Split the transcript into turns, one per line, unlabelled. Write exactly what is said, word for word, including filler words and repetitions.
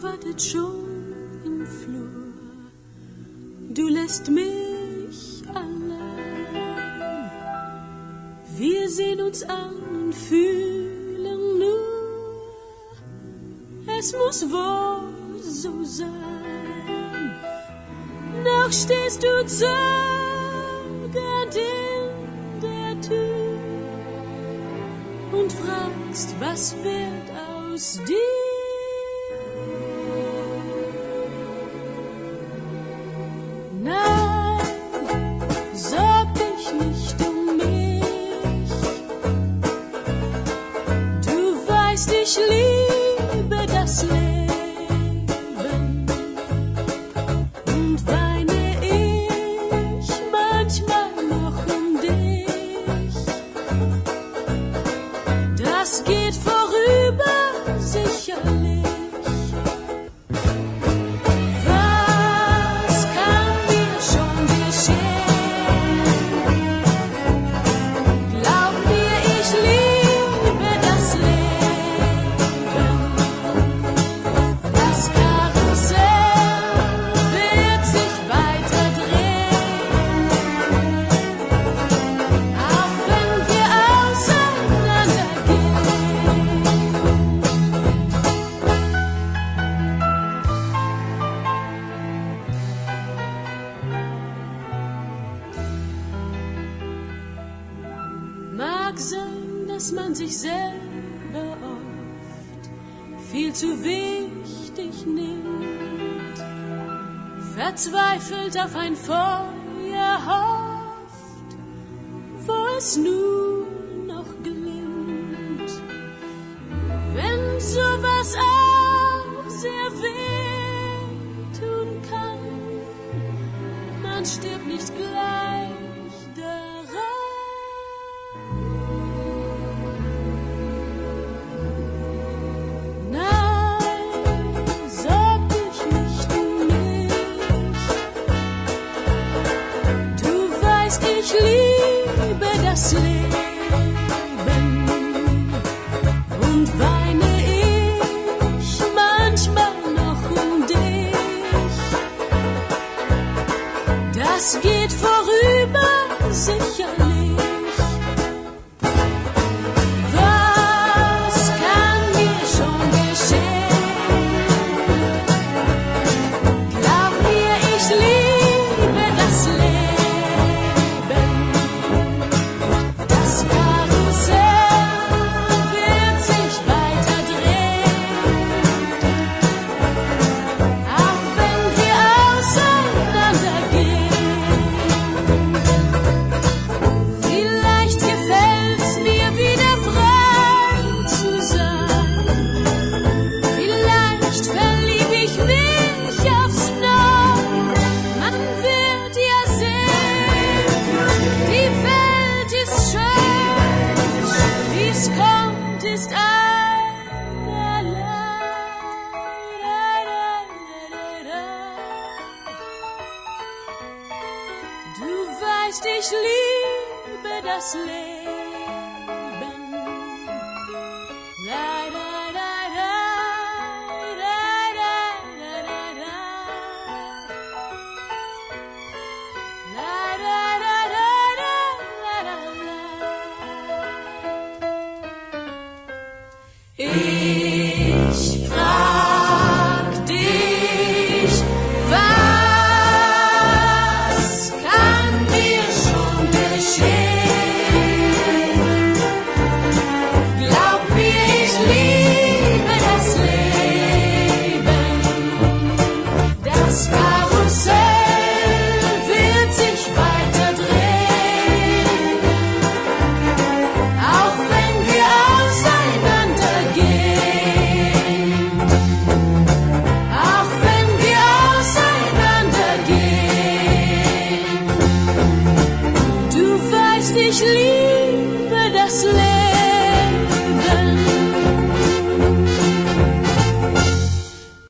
wartet schon im Flur. Du lässt mich allein. Wir sehen uns an und fühlen nur, es muss wohl so sein. Noch stehst du zögernd in der Tür und fragst, was wird aus dir? Nein, sorg dich nicht um mich. Du weißt, ich liebe das Leben und weine ich manchmal noch um dich. Das geht vorüber, sicherlich. Mag sein, dass man sich selber oft viel zu wichtig nimmt, verzweifelt auf ein Feuer hofft, wo es nur noch glimmt. Wenn sowas auch sehr weh tun kann, man stirbt nicht gleich daran. Ich liebe das Leben und weine ich manchmal noch um dich. Das geht vorüber, sicherlich. Was kann mir schon geschehen? Glaub mir, ich liebe das Leben. Du weißt, ich liebe das Leben. La, la, la, la, la, la, la, la, la. La, la, la, la, la, la, la. Ich frag dich, was kann mir schon geschehen? Glaub mir, ich liebe das Leben, das